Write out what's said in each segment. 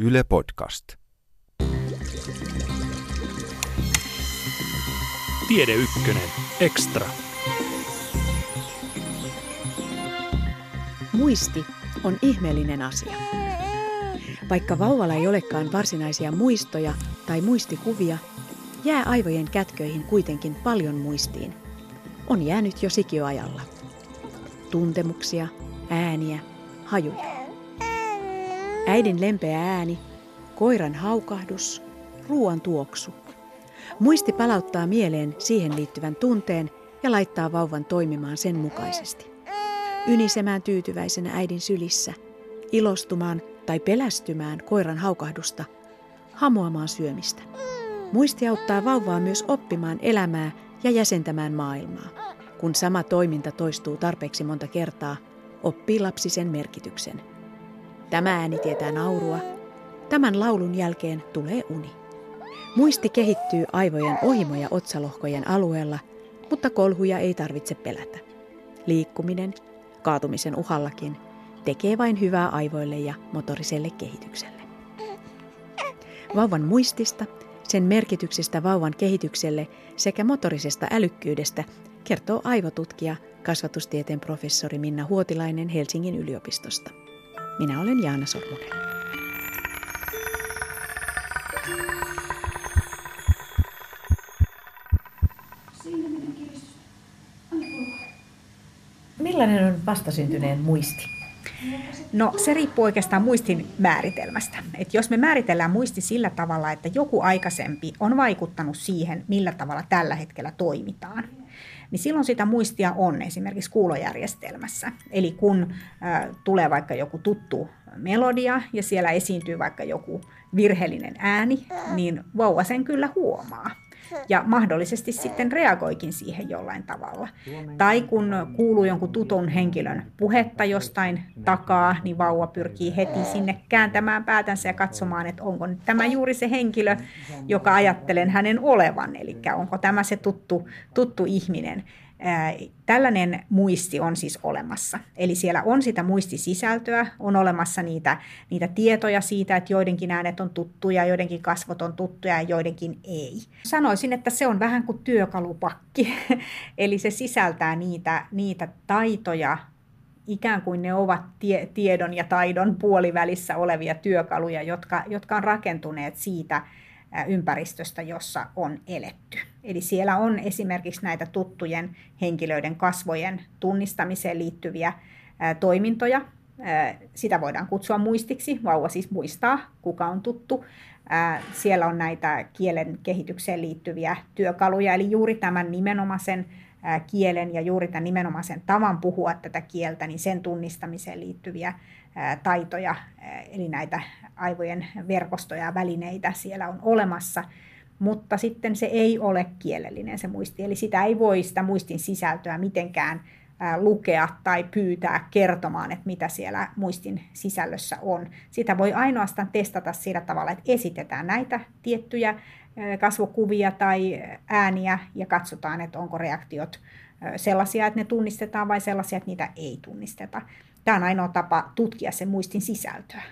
Yle Podcast. Tiede Ykkönen Extra. Muisti on ihmeellinen asia. Vaikka vauvalla ei olekaan varsinaisia muistoja tai muistikuvia, jää aivojen kätköihin kuitenkin paljon muistiin. On jäänyt jo sikiöajalla. Tuntemuksia, ääniä, hajuja. Äidin lempeä ääni, koiran haukahdus, ruoan tuoksu. Muisti palauttaa mieleen siihen liittyvän tunteen ja laittaa vauvan toimimaan sen mukaisesti. Ynisemään tyytyväisenä äidin sylissä, ilostumaan tai pelästymään koiran haukahdusta, hamuamaan syömistä. Muisti auttaa vauvaa myös oppimaan elämää ja jäsentämään maailmaa. Kun sama toiminta toistuu tarpeeksi monta kertaa, oppii lapsi sen merkityksen. Tämä ääni tietää naurua. Tämän laulun jälkeen tulee uni. Muisti kehittyy aivojen ohimo- ja otsalohkojen alueella, mutta kolhuja ei tarvitse pelätä. Liikkuminen, kaatumisen uhallakin, tekee vain hyvää aivoille ja motoriselle kehitykselle. Vauvan muistista, sen merkityksestä vauvan kehitykselle sekä motorisesta älykkyydestä kertoo aivotutkija, kasvatustieteen professori Minna Huotilainen Helsingin yliopistosta. Minä olen Jaana Sormunen. Millainen on vastasyntyneen muisti? No se riippuu oikeastaan muistin määritelmästä. Et jos me määritellään muisti sillä tavalla, että joku aikaisempi on vaikuttanut siihen, millä tavalla tällä hetkellä toimitaan, niin silloin sitä muistia on esimerkiksi kuulojärjestelmässä. Eli kun tulee vaikka joku tuttu melodia ja siellä esiintyy vaikka joku virheellinen ääni, niin vauva sen kyllä huomaa. Ja mahdollisesti sitten reagoikin siihen jollain tavalla. Tai kun kuuluu jonkun tutun henkilön puhetta jostain takaa, niin vauva pyrkii heti sinne kääntämään päätänsä ja katsomaan, että onko nyt tämä juuri se henkilö, joka ajattelen hänen olevan. Eli onko tämä se tuttu ihminen. Tällainen muisti on siis olemassa. Eli siellä on sitä muistisisältöä, on olemassa niitä tietoja siitä, että joidenkin äänet on tuttuja, joidenkin kasvot on tuttuja ja joidenkin ei. Sanoisin, että se on vähän kuin työkalupakki. Eli se sisältää niitä taitoja, ikään kuin ne ovat tiedon ja taidon puolivälissä olevia työkaluja, jotka on rakentuneet siitä ympäristöstä, jossa on eletty. Eli siellä on esimerkiksi näitä tuttujen henkilöiden kasvojen tunnistamiseen liittyviä toimintoja. Sitä voidaan kutsua muistiksi. Vauva siis muistaa, kuka on tuttu. Siellä on näitä kielen kehitykseen liittyviä työkaluja, eli juuri tämän nimenomaisen kielen ja juuri tämän nimenomaisen tavan puhua tätä kieltä, niin sen tunnistamiseen liittyviä taitoja, eli näitä aivojen verkostoja ja välineitä siellä on olemassa, mutta sitten se ei ole kielellinen se muisti, eli sitä muistin sisältöä mitenkään lukea tai pyytää kertomaan, että mitä siellä muistin sisällössä on. Sitä voi ainoastaan testata sillä tavalla, että esitetään näitä tiettyjä kasvokuvia tai ääniä ja katsotaan, että onko reaktiot sellaisia, että ne tunnistetaan vai sellaisia, että niitä ei tunnisteta. Tämä on ainoa tapa tutkia sen muistin sisältöä.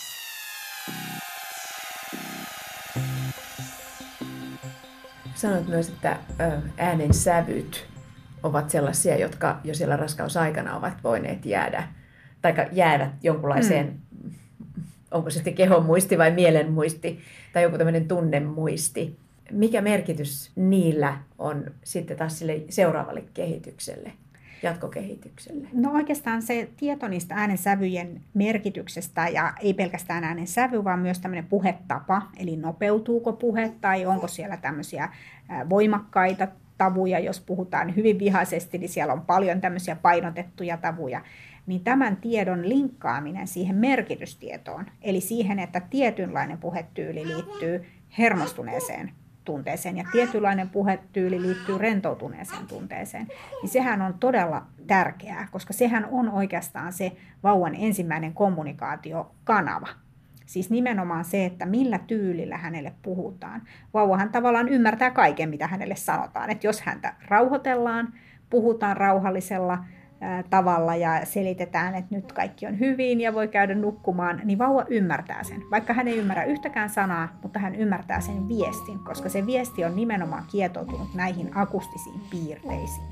Sanoit myös, että äänen sävyt ovat sellaisia, jotka jo siellä raskausaikana ovat voineet jäädä jonkunlaiseen, onko se sitten kehon muisti vai mielen muisti tai joku tämmöinen tunnemuisti. Mikä merkitys niillä on sitten taas sille seuraavalle kehitykselle, jatkokehitykselle? No oikeastaan se tieto niistä äänensävyjen merkityksestä, ja ei pelkästään äänensävy, vaan myös tämmöinen puhetapa, eli nopeutuuko puhe tai onko siellä tämmöisiä voimakkaita tavuja, jos puhutaan hyvin vihaisesti, niin siellä on paljon tämmöisiä painotettuja tavuja, niin tämän tiedon linkkaaminen siihen merkitystietoon, eli siihen, että tietynlainen puhetyyli liittyy hermostuneeseen tunteeseen ja tietynlainen puhetyyli liittyy rentoutuneeseen tunteeseen, niin sehän on todella tärkeää, koska sehän on oikeastaan se vauvan ensimmäinen kommunikaatiokanava. Siis nimenomaan se, että millä tyylillä hänelle puhutaan. Vauvahan tavallaan ymmärtää kaiken, mitä hänelle sanotaan. Että jos häntä rauhoitellaan, puhutaan rauhallisella tavalla ja selitetään, että nyt kaikki on hyvin ja voi käydä nukkumaan, niin vauva ymmärtää sen. Vaikka hän ei ymmärrä yhtäkään sanaa, mutta hän ymmärtää sen viestin, koska se viesti on nimenomaan kietoutunut näihin akustisiin piirteisiin.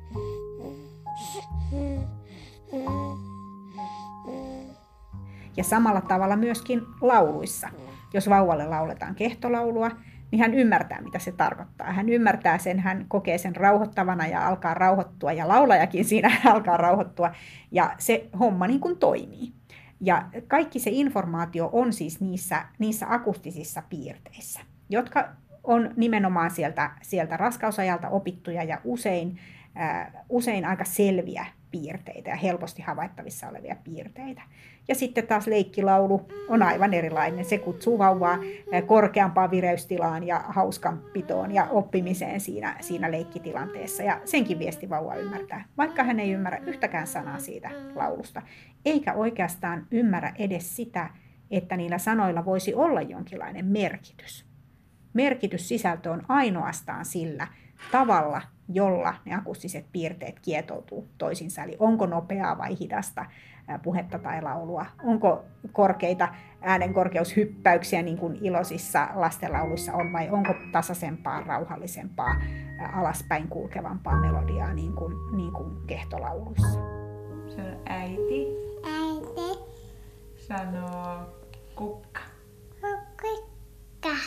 Ja samalla tavalla myöskin lauluissa. Jos vauvalle lauletaan kehtolaulua, niin hän ymmärtää, mitä se tarkoittaa. Hän ymmärtää sen, hän kokee sen rauhoittavana ja alkaa rauhoittua, ja laulajakin siinä alkaa rauhoittua, ja se homma niin kuin toimii. Ja kaikki se informaatio on siis niissä akustisissa piirteissä, jotka on nimenomaan sieltä raskausajalta opittuja ja usein aika selviä piirteitä ja helposti havaittavissa olevia piirteitä. Ja sitten taas leikkilaulu on aivan erilainen. Se kutsuu vauvaa korkeampaan vireystilaan ja hauskanpitoon ja oppimiseen siinä leikkitilanteessa. Ja senkin viesti vauva ymmärtää, vaikka hän ei ymmärrä yhtäkään sanaa siitä laulusta. Eikä oikeastaan ymmärrä edes sitä, että niillä sanoilla voisi olla jonkinlainen merkitys. Merkityssisältö on ainoastaan sillä tavalla, jolla ne akustiset piirteet kietoutuu toisiinsa. Eli onko nopeaa vai hidasta puhetta tai laulua, onko korkeita äänenkorkeushyppäyksiä niin kuin iloisissa lastenlauluissa on, vai onko tasaisempaa, rauhallisempaa, alaspäin kulkevampaa melodiaa niin kuin kehtolauluissa. Se on äiti. Äiti. Sanoo kukka. Kukka.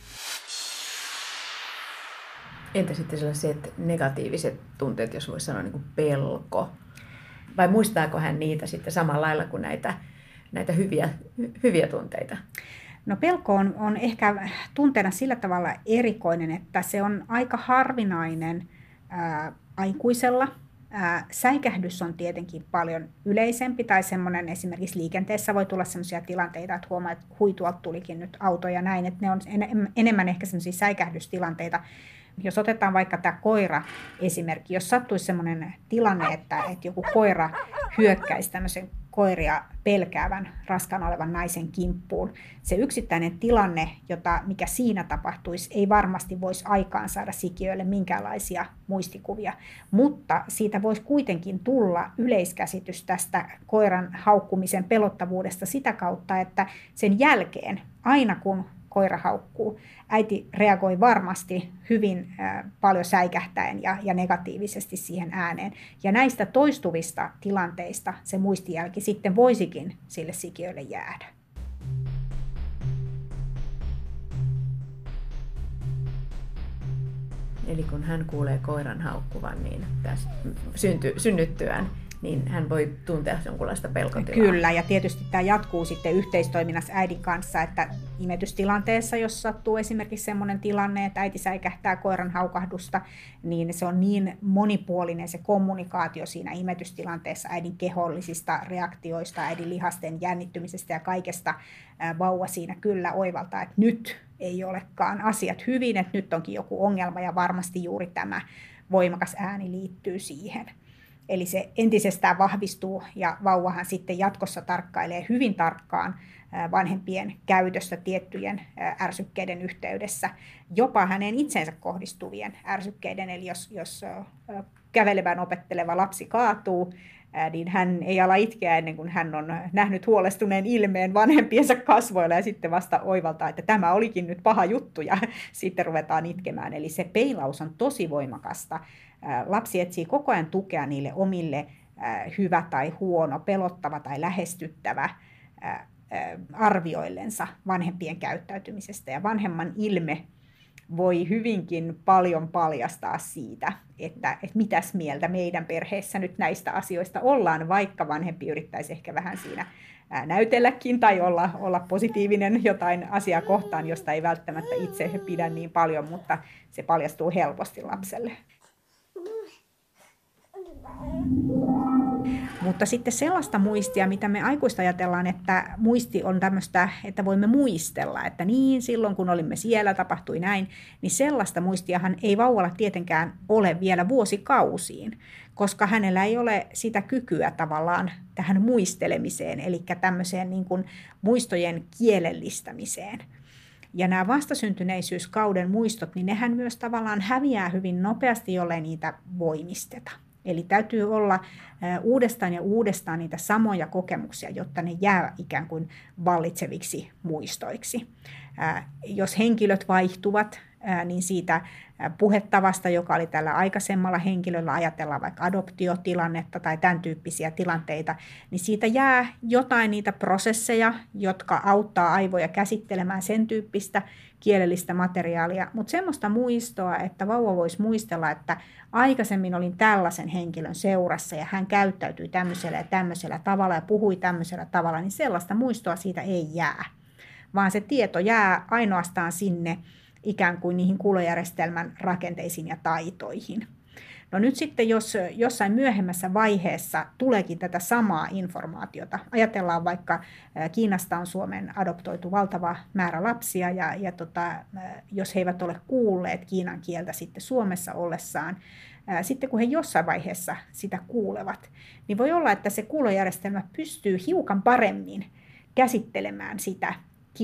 Entä sitten sellaiset negatiiviset tunteet, jos voisi sanoa niin kuin pelko? Vai muistaako hän niitä sitten samalla lailla kuin näitä hyviä tunteita? No pelko on ehkä tunteena sillä tavalla erikoinen, että se on aika harvinainen aikuisella. Säikähdys on tietenkin paljon yleisempi, tai semmoinen esimerkiksi liikenteessä voi tulla sellaisia tilanteita, että huomaa, että tuolta tulikin nyt auto ja näin, että ne on enemmän ehkä sellaisia säikähdystilanteita. Jos otetaan vaikka tämä koira-esimerkki, jos sattuisi sellainen tilanne, että joku koira hyökkäisi tämmöisen koiria pelkäävän, raskaana olevan naisen kimppuun, se yksittäinen tilanne, mikä siinä tapahtuisi, ei varmasti voisi aikaan saada sikiöille minkäänlaisia muistikuvia, mutta siitä voisi kuitenkin tulla yleiskäsitys tästä koiran haukkumisen pelottavuudesta sitä kautta, että sen jälkeen, aina kun koira haukkuu, äiti reagoi varmasti hyvin paljon säikähtäen ja negatiivisesti siihen ääneen. Ja näistä toistuvista tilanteista se muistijälki sitten voisikin sille sikiölle jäädä. Eli kun hän kuulee koiran haukkuvan, niin synnyttyään, niin hän voi tuntea jonkunlaista pelkotilaa. Kyllä, ja tietysti tämä jatkuu sitten yhteistoiminnassa äidin kanssa, että imetystilanteessa, jos sattuu esimerkiksi sellainen tilanne, että äiti säikähtää koiran haukahdusta, niin se on niin monipuolinen se kommunikaatio siinä imetystilanteessa äidin kehollisista reaktioista, äidin lihasten jännittymisestä ja kaikesta. Vauva siinä kyllä oivaltaa, että nyt ei olekaan asiat hyvin, että nyt onkin joku ongelma ja varmasti juuri tämä voimakas ääni liittyy siihen. Eli se entisestään vahvistuu ja vauvahan sitten jatkossa tarkkailee hyvin tarkkaan vanhempien käytöstä tiettyjen ärsykkeiden yhteydessä, jopa hänen itseensä kohdistuvien ärsykkeiden. Eli jos kävelevän opetteleva lapsi kaatuu, niin hän ei ala itkeä ennen kuin hän on nähnyt huolestuneen ilmeen vanhempiensa kasvoilla ja sitten vasta oivaltaa, että tämä olikin nyt paha juttu ja sitten ruvetaan itkemään. Eli se peilaus on tosi voimakasta. Lapsi etsii koko ajan tukea niille omille hyvä tai huono, pelottava tai lähestyttävä arvioillensa vanhempien käyttäytymisestä. Ja vanhemman ilme voi hyvinkin paljon paljastaa siitä, että mitäs mieltä meidän perheessä nyt näistä asioista ollaan, vaikka vanhempi yrittäisi ehkä vähän siinä näytelläkin tai olla positiivinen jotain asiaa kohtaan, josta ei välttämättä itse pidä niin paljon, mutta se paljastuu helposti lapselle. Mutta sitten sellaista muistia, mitä me aikuista ajatellaan, että muisti on tämmöistä, että voimme muistella, että niin silloin kun olimme siellä tapahtui näin, niin sellaista muistiahan ei vauvalla tietenkään ole vielä vuosikausiin, koska hänellä ei ole sitä kykyä tavallaan tähän muistelemiseen, eli tämmöiseen niin kuin muistojen kielellistämiseen. Ja nämä vastasyntyneisyys-kauden muistot, niin nehän myös tavallaan häviää hyvin nopeasti, jollei niitä voimisteta. Eli täytyy olla uudestaan ja uudestaan niitä samoja kokemuksia, jotta ne jää ikään kuin vallitseviksi muistoiksi. Jos henkilöt vaihtuvat, niin siitä puhetavasta, joka oli tällä aikaisemmalla henkilöllä, ajatellaan vaikka adoptiotilannetta tai tämän tyyppisiä tilanteita, niin siitä jää jotain niitä prosesseja, jotka auttaa aivoja käsittelemään sen tyyppistä kielellistä materiaalia, mutta semmoista muistoa, että vauva voisi muistella, että aikaisemmin olin tällaisen henkilön seurassa ja hän käyttäytyi tämmöisellä ja tämmöisellä tavalla ja puhui tämmöisellä tavalla, niin sellaista muistoa siitä ei jää, vaan se tieto jää ainoastaan sinne ikään kuin niihin kuulojärjestelmän rakenteisiin ja taitoihin. No nyt sitten, jos jossain myöhemmässä vaiheessa tuleekin tätä samaa informaatiota, ajatellaan vaikka Kiinasta on Suomeen adoptoitu valtava määrä lapsia, ja jos he eivät ole kuulleet kiinan kieltä sitten Suomessa ollessaan, sitten kun he jossain vaiheessa sitä kuulevat, niin voi olla, että se kuulojärjestelmä pystyy hiukan paremmin käsittelemään sitä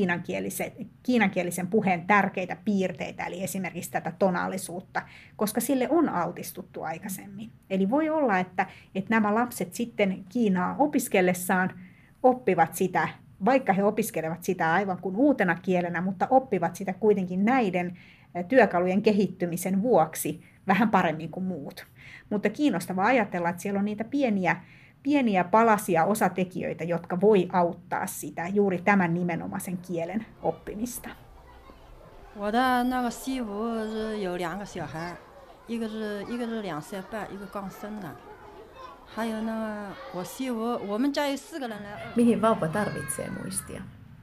kiinankielisen puheen tärkeitä piirteitä, eli esimerkiksi tätä tonaalisuutta, koska sille on altistuttu aikaisemmin. Eli voi olla, että nämä lapset sitten Kiinaa opiskellessaan oppivat sitä, vaikka he opiskelevat sitä aivan kuin uutena kielenä, mutta oppivat sitä kuitenkin näiden työkalujen kehittymisen vuoksi vähän paremmin kuin muut. Mutta kiinnostavaa ajatella, että siellä on niitä pieniä palasia osatekijöitä, jotka voi auttaa sitä juuri tämän nimenomaisen kielen oppimista. 我的那个媳妇是有2个小孩，一个是2岁半，一个刚生的。还有那个我媳妇，我们家有4个人来。 Mihin vauva tarvitsee muistia?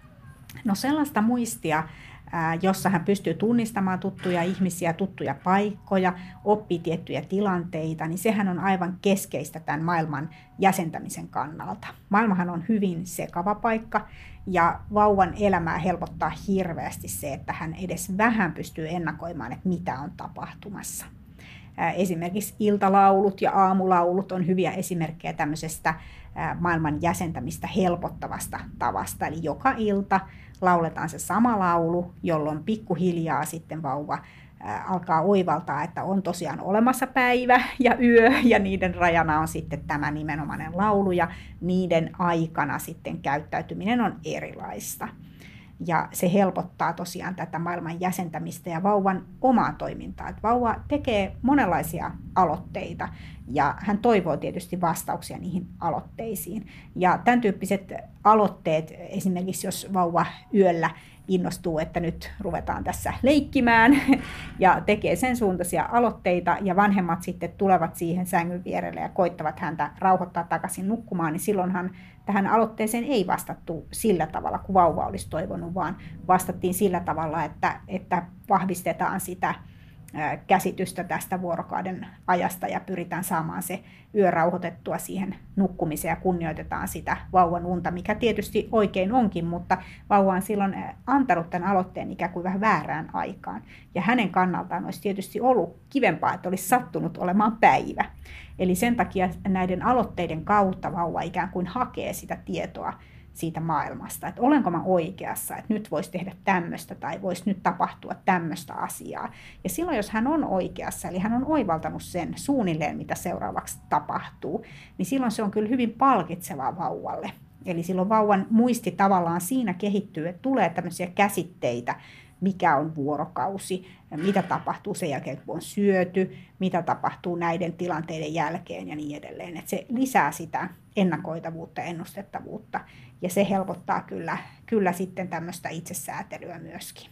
No sellaista muistia, jossa hän pystyy tunnistamaan tuttuja ihmisiä, tuttuja paikkoja, oppii tiettyjä tilanteita, niin sehän on aivan keskeistä tämän maailman jäsentämisen kannalta. Maailmahan on hyvin sekava paikka ja vauvan elämää helpottaa hirveästi se, että hän edes vähän pystyy ennakoimaan, että mitä on tapahtumassa. Esimerkiksi iltalaulut ja aamulaulut on hyviä esimerkkejä tämmöisestä maailman jäsentämistä helpottavasta tavasta. Eli joka ilta lauletaan se sama laulu, jolloin pikkuhiljaa sitten vauva alkaa oivaltaa, että on tosiaan olemassa päivä ja yö, ja niiden rajana on sitten tämä nimenomainen laulu, ja niiden aikana sitten käyttäytyminen on erilaista. Ja se helpottaa tosiaan tätä maailman jäsentämistä ja vauvan omaa toimintaa. Että vauva tekee monenlaisia aloitteita ja hän toivoo tietysti vastauksia niihin aloitteisiin. Ja tämän tyyppiset aloitteet, esimerkiksi jos vauva yöllä innostuu, että nyt ruvetaan tässä leikkimään ja tekee sen suuntaisia aloitteita ja vanhemmat sitten tulevat siihen sängyn vierelle ja koittavat häntä rauhoittaa takaisin nukkumaan, niin silloinhan tähän aloitteeseen ei vastattu sillä tavalla kuin vauva olisi toivonut, vaan vastattiin sillä tavalla, että vahvistetaan sitä käsitystä tästä vuorokauden ajasta ja pyritään saamaan se yö rauhoitettua siihen nukkumiseen ja kunnioitetaan sitä vauvan unta, mikä tietysti oikein onkin, mutta vauva on silloin antanut tämän aloitteen ikään kuin vähän väärään aikaan. Ja hänen kannaltaan olisi tietysti ollut kivempaa, että olisi sattunut olemaan päivä. Eli sen takia näiden aloitteiden kautta vauva ikään kuin hakee sitä tietoa siitä maailmasta, että olenko mä oikeassa, että nyt voisi tehdä tämmöistä tai voisi nyt tapahtua tämmöistä asiaa. Ja silloin, jos hän on oikeassa, eli hän on oivaltanut sen suunnilleen, mitä seuraavaksi tapahtuu, niin silloin se on kyllä hyvin palkitsevaa vauvalle. Eli silloin vauvan muisti tavallaan siinä kehittyy, että tulee tämmöisiä käsitteitä, mikä on vuorokausi, mitä tapahtuu sen jälkeen, kun on syöty, mitä tapahtuu näiden tilanteiden jälkeen ja niin edelleen. Että se lisää sitä ennakoitavuutta ja ennustettavuutta ja se helpottaa kyllä sitten tämmöistä itsesäätelyä myöskin.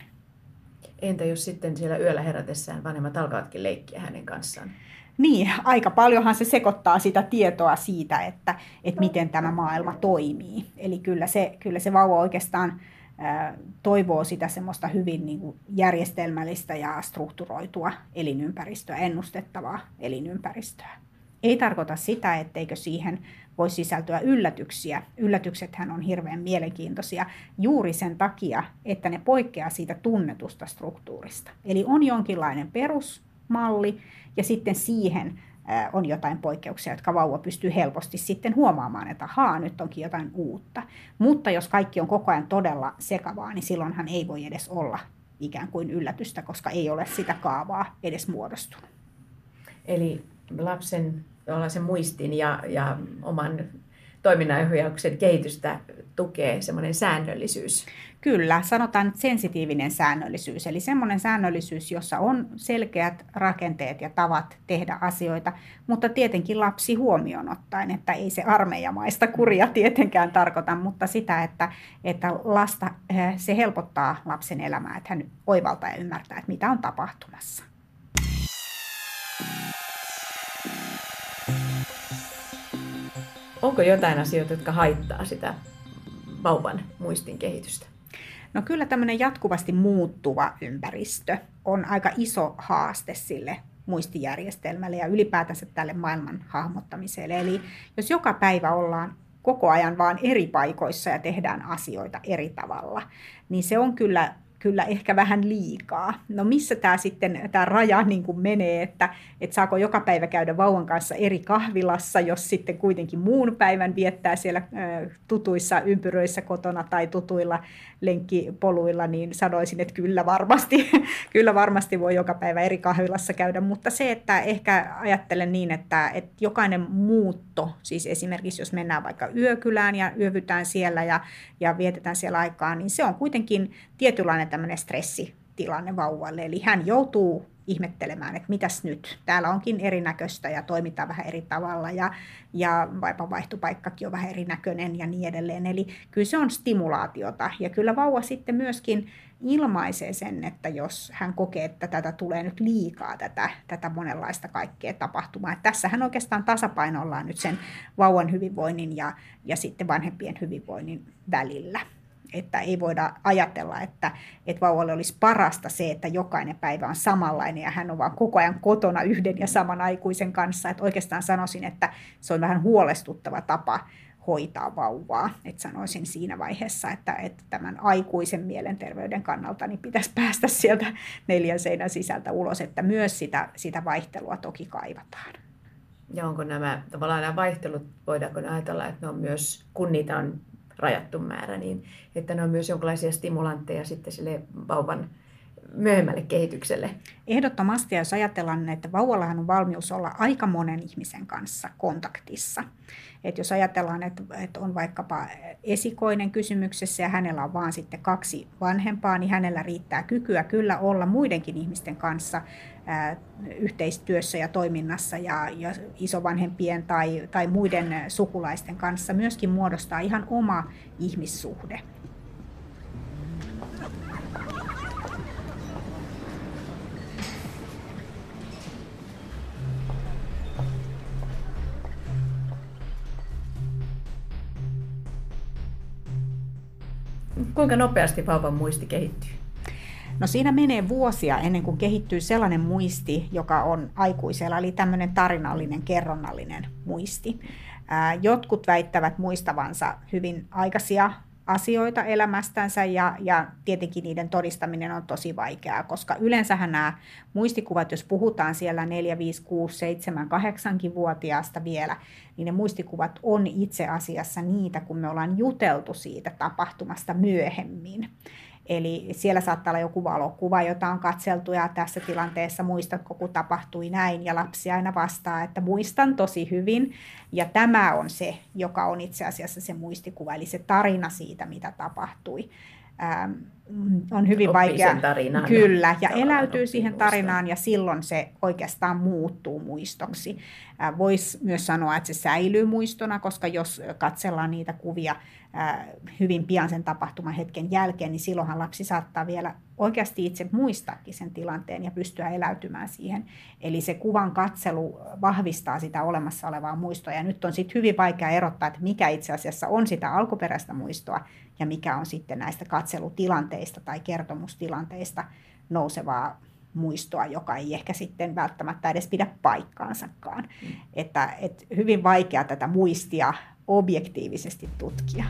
Entä jos sitten siellä yöllä herätessään vanhemmat alkavatkin leikkiä hänen kanssaan? Niin, aika paljonhan se sekoittaa sitä tietoa siitä, että miten tämä maailma toimii. Eli kyllä se vauva oikeastaan toivoo sitä semmoista hyvin niin kuin järjestelmällistä ja strukturoitua elinympäristöä, ennustettavaa elinympäristöä. Ei tarkoita sitä, etteikö siihen voi sisältyä yllätyksiä. Yllätyksethän on hirveän mielenkiintoisia juuri sen takia, että ne poikkeaa siitä tunnetusta struktuurista. Eli on jonkinlainen perusmalli ja sitten siihen on jotain poikkeuksia, jotka vauva pystyy helposti sitten huomaamaan, että nyt onkin jotain uutta. Mutta jos kaikki on koko ajan todella sekavaa, niin silloinhan ei voi edes olla ikään kuin yllätystä, koska ei ole sitä kaavaa edes muodostunut. Eli lapsen sen muistin ja oman toiminnanohjauksen kehitystä tukee semmoinen säännöllisyys? Kyllä, sanotaan nyt sensitiivinen säännöllisyys, eli semmoinen säännöllisyys, jossa on selkeät rakenteet ja tavat tehdä asioita, mutta tietenkin lapsi huomioon ottaen, että ei se armeijamaista kuria tietenkään tarkoita, mutta sitä, että lasta, se helpottaa lapsen elämää, että hän oivaltaa ja ymmärtää, että mitä on tapahtumassa. Onko jotain asioita, jotka haittaa sitä vauvan muistin kehitystä? No kyllä tämmöinen jatkuvasti muuttuva ympäristö on aika iso haaste sille muistijärjestelmälle ja ylipäätänsä tälle maailman hahmottamiselle. Eli jos joka päivä ollaan koko ajan vaan eri paikoissa ja tehdään asioita eri tavalla, niin se on kyllä ehkä vähän liikaa. No missä tämä raja niin kuin menee, että saako joka päivä käydä vauvan kanssa eri kahvilassa, jos sitten kuitenkin muun päivän viettää siellä tutuissa ympyröissä kotona tai tutuilla lenkkipoluilla, niin sanoisin, että kyllä varmasti voi joka päivä eri kahvilassa käydä, mutta se, että ehkä ajattelen niin, että jokainen muutto, siis esimerkiksi jos mennään vaikka yökylään ja yövytään siellä ja vietetään siellä aikaa, niin se on kuitenkin tietynlainen tämmöinen stressitilanne vauvalle, eli hän joutuu ihmettelemään, että mitäs nyt, täällä onkin erinäköistä ja toimitaan vähän eri tavalla ja vaipanvaihtopaikkakin on vähän erinäköinen ja niin edelleen. Eli kyllä se on stimulaatiota ja kyllä vauva sitten myöskin ilmaisee sen, että jos hän kokee, että tätä tulee nyt liikaa, tätä monenlaista kaikkea tapahtumaa. Että tässähän oikeastaan tasapainoillaan nyt sen vauvan hyvinvoinnin ja sitten vanhempien hyvinvoinnin välillä. Että ei voida ajatella, että vauvalle olisi parasta se, että jokainen päivä on samanlainen ja hän on vaan koko ajan kotona yhden ja saman aikuisen kanssa. Että oikeastaan sanoisin, että se on vähän huolestuttava tapa hoitaa vauvaa. Että sanoisin siinä vaiheessa, että tämän aikuisen mielenterveyden kannalta niin pitäisi päästä sieltä 4 seinän sisältä ulos, että myös sitä vaihtelua toki kaivataan. Ja onko nämä vaihtelut, voidaanko ajatella, että ne on myös, kun niitä on rajattu määrä, niin että ne on myös jonkinlaisia stimulantteja sitten sille vauvan myöhemmälle kehitykselle? Ehdottomasti, jos ajatellaan, että vauvallahan on valmius olla aika monen ihmisen kanssa kontaktissa. Et jos ajatellaan, että on vaikkapa esikoinen kysymyksessä ja hänellä on vaan sitten 2 vanhempaa, niin hänellä riittää kykyä kyllä olla muidenkin ihmisten kanssa yhteistyössä ja toiminnassa ja isovanhempien tai muiden sukulaisten kanssa myöskin muodostaa ihan oma ihmissuhde. Kuinka nopeasti vauvan muisti kehittyy? No siinä menee vuosia ennen kuin kehittyy sellainen muisti, joka on aikuisella, eli tämmöinen tarinallinen, kerronnallinen muisti. Jotkut väittävät muistavansa hyvin aikaisia asioita elämästänsä ja tietenkin niiden todistaminen on tosi vaikeaa, koska yleensähän nämä muistikuvat, jos puhutaan siellä 4, 5, 6, 7, 8-vuotiaasta vielä, niin ne muistikuvat on itse asiassa niitä, kun me ollaan juteltu siitä tapahtumasta myöhemmin. Eli siellä saattaa olla joku valokuva, jota on katseltu ja tässä tilanteessa muistatko, kun tapahtui näin ja lapsi aina vastaa, että muistan tosi hyvin. Ja tämä on se, joka on itse asiassa se muistikuva, eli se tarina siitä, mitä tapahtui. On hyvin vaikea, kyllä, ja eläytyy siihen tarinaan ja silloin se oikeastaan muuttuu muistoksi. Voisi myös sanoa, että se säilyy muistona, koska jos katsellaan niitä kuvia hyvin pian sen tapahtuman hetken jälkeen, niin silloinhan lapsi saattaa vielä oikeasti itse muistaakin sen tilanteen ja pystyä eläytymään siihen. Eli se kuvan katselu vahvistaa sitä olemassa olevaa muistoa ja nyt on sitten hyvin vaikea erottaa, että mikä itse asiassa on sitä alkuperäistä muistoa ja mikä on sitten näistä katselutilanteista tai kertomustilanteista nousevaa muistoa, joka ei ehkä sitten välttämättä edes pidä paikkaansakaan. Että hyvin vaikea tätä muistia objektiivisesti tutkia.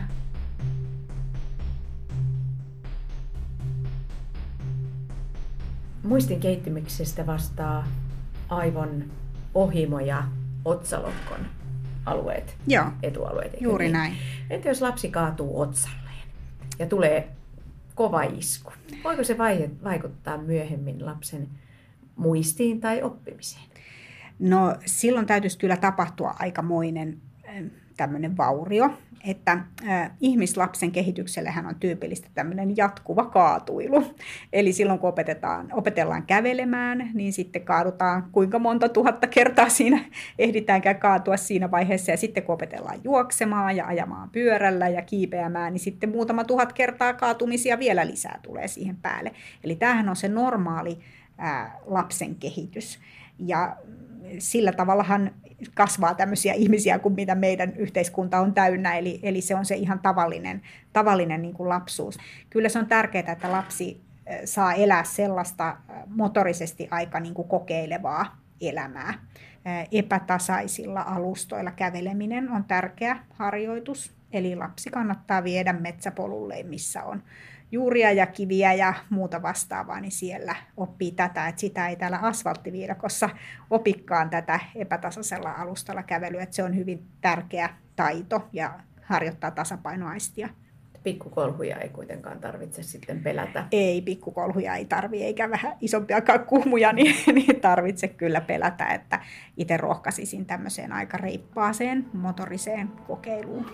Muistin kehittymisestä vastaa aivon ohimo- ja otsalohkon alueet, Joo, etualueet. Juuri niin? näin. Entä jos lapsi kaatuu otsalleen ja tulee kova isku? Voiko se vaikuttaa myöhemmin lapsen muistiin tai oppimiseen? No silloin täytyisi kyllä tapahtua aikamoinen tämmöinen vaurio, että ihmislapsen kehityksellehän on tyypillistä tämmöinen jatkuva kaatuilu. Eli silloin kun opetellaan kävelemään, niin sitten kaadutaan kuinka monta tuhatta kertaa siinä ehditäänkään kaatua siinä vaiheessa. Ja sitten kun opetellaan juoksemaan ja ajamaan pyörällä ja kiipeämään, niin sitten muutama tuhat kertaa kaatumisia vielä lisää tulee siihen päälle. Eli tämähän on se normaali lapsen kehitys. Ja sillä tavallahan kasvaa tämmöisiä ihmisiä kuin mitä meidän yhteiskunta on täynnä, eli se on se ihan tavallinen niin kuin lapsuus. Kyllä se on tärkeää, että lapsi saa elää sellaista motorisesti aika niin kuin kokeilevaa elämää. Epätasaisilla alustoilla käveleminen on tärkeä harjoitus, eli lapsi kannattaa viedä metsäpolulle, missä on juuria ja kiviä ja muuta vastaavaa, niin siellä oppii tätä, että sitä ei täällä asfalttiviidakossa opikkaan tätä epätasaisella alustalla kävelyä, että se on hyvin tärkeä taito ja harjoittaa tasapainoaistia. Pikkukolhuja ei kuitenkaan tarvitse sitten pelätä. Ei, pikkukolhuja ei tarvitse, eikä vähän isompiakaan kuhmuja, niin tarvitse kyllä pelätä, että itse rohkaisisin tämmöiseen aika reippaaseen motoriseen kokeiluun.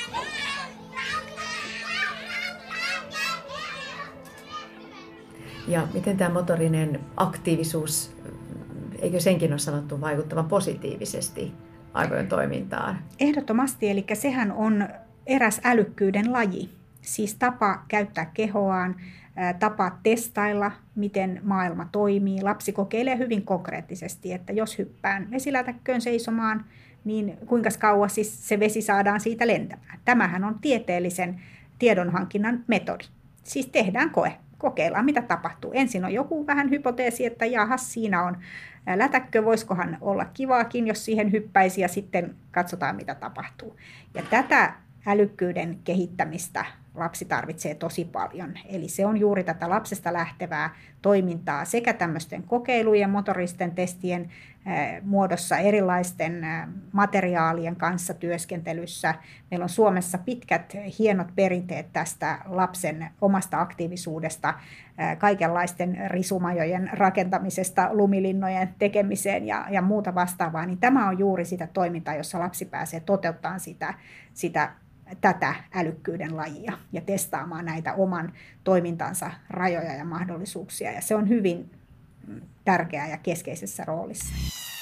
Ja miten tämä motorinen aktiivisuus, eikö senkin ole sanottu vaikuttavan positiivisesti aivojen toimintaan? Ehdottomasti, eli sehän on eräs älykkyyden laji. Siis tapa käyttää kehoaan, tapa testailla, miten maailma toimii. Lapsi kokeilee hyvin konkreettisesti, että jos hyppään vesilätäkköön seisomaan, niin kuinka kauas siis se vesi saadaan siitä lentämään. Tämähän on tieteellisen tiedonhankinnan metodi. Siis tehdään koe. Kokeillaan, mitä tapahtuu. Ensin on joku vähän hypoteesi, että jahas, siinä on lätäkkö, voisikohan olla kivaakin, jos siihen hyppäisi, ja sitten katsotaan, mitä tapahtuu. Ja tätä älykkyyden kehittämistä lapsi tarvitsee tosi paljon. Eli se on juuri tätä lapsesta lähtevää toimintaa sekä tämmöisten kokeilujen, motoristen testien muodossa, erilaisten materiaalien kanssa työskentelyssä. Meillä on Suomessa pitkät, hienot perinteet tästä lapsen omasta aktiivisuudesta, kaikenlaisten risumajojen rakentamisesta, lumilinnojen tekemiseen ja muuta vastaavaa. Niin tämä on juuri sitä toimintaa, jossa lapsi pääsee toteuttamaan tätä älykkyyden lajia ja testaamaan näitä oman toimintansa rajoja ja mahdollisuuksia. Ja se on hyvin tärkeää ja keskeisessä roolissa.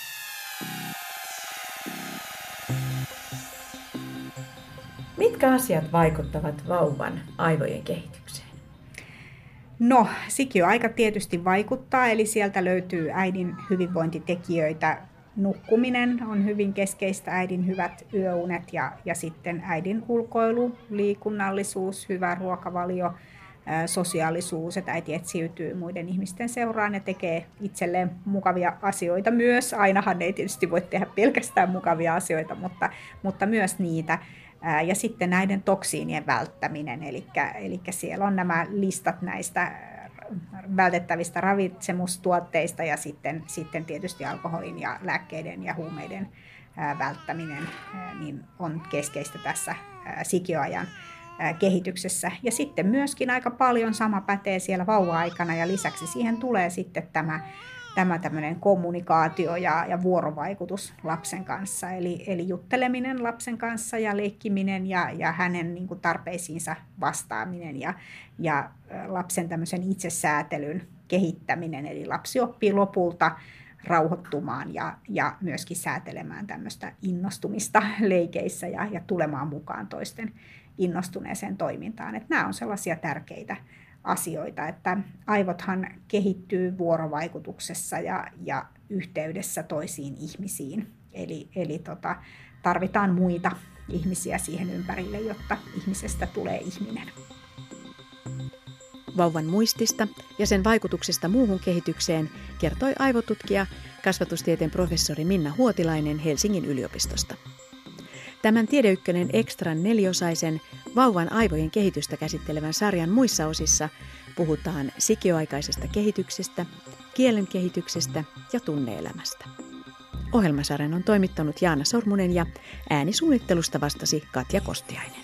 Mitkä asiat vaikuttavat vauvan aivojen kehitykseen? No, sikiöaika tietysti vaikuttaa, eli sieltä löytyy äidin hyvinvointitekijöitä. Nukkuminen on hyvin keskeistä, äidin hyvät yöunet ja sitten äidin ulkoilu, liikunnallisuus, hyvä ruokavalio, sosiaalisuus, että äiti etsiytyy muiden ihmisten seuraan ja tekee itselleen mukavia asioita myös. Ainahan ei tietysti voi tehdä pelkästään mukavia asioita, mutta myös niitä. Ja sitten näiden toksiinien välttäminen, eli siellä on nämä listat näistä vältettävistä ravitsemustuotteista ja sitten tietysti alkoholin ja lääkkeiden ja huumeiden välttäminen niin on keskeistä tässä sikiöajan kehityksessä. Ja sitten myöskin aika paljon sama pätee siellä vauva-aikana ja lisäksi siihen tulee sitten tämä tämmöinen kommunikaatio ja vuorovaikutus lapsen kanssa. Eli jutteleminen lapsen kanssa ja leikkiminen ja hänen niin kuin tarpeisiinsa vastaaminen ja lapsen tämmöisen itsesäätelyn kehittäminen. Eli lapsi oppii lopulta rauhoittumaan ja myöskin säätelemään tämmöistä innostumista leikeissä ja tulemaan mukaan toisten innostuneeseen toimintaan. Että nämä on sellaisia tärkeitä asioita, että aivothan kehittyy vuorovaikutuksessa ja yhteydessä toisiin ihmisiin. Eli tarvitaan muita ihmisiä siihen ympärille, jotta ihmisestä tulee ihminen. Vauvan muistista ja sen vaikutuksesta muuhun kehitykseen kertoi aivotutkija, kasvatustieteen professori Minna Huotilainen Helsingin yliopistosta. Tämän Tiede Ykkönen Extran 4-osaisen vauvan aivojen kehitystä käsittelevän sarjan muissa osissa puhutaan sikiöaikaisesta kehityksestä, kielen kehityksestä ja tunne-elämästä. Ohjelmasarjan on toimittanut Jaana Sormunen ja äänisuunnittelusta vastasi Katja Kostiainen.